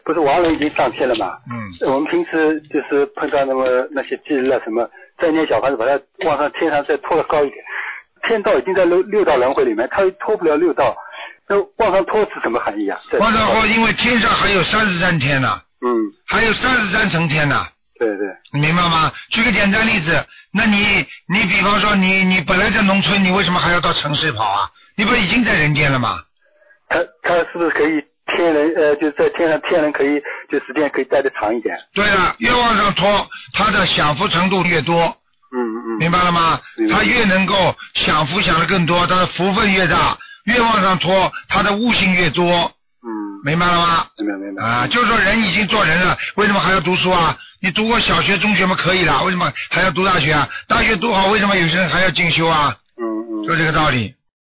不是亡人已经上天了嘛？我们平时就是碰到那些忌日啊什么，再念小房子把它往上天上再拖得高一点。天道已经在六道轮回里面，他拖不了六道，那往上拖是什么含义啊？ 往上拖，因为天上还有33天呢。还有33层天呢。 对， 你明白吗？举个简单例子，那你比方说你本来在农村，你为什么还要到城市跑啊？你不已经在人间了吗？ 他是不是可以天人就是在天上天人可以就时间可以待得长一点？ 对了，越往上拖，他的享福程度越多。明白了吗？他越能够享福享得更多，他的福分越大，越往上拖，他的悟性越多。明白了吗？ 明白。 啊，就是说人已经做人了，为什么还要读书啊？你读过小学、中学嘛可以了，为什么还要读大学啊？大学读好，为什么有些人还要进修啊？就这个道理。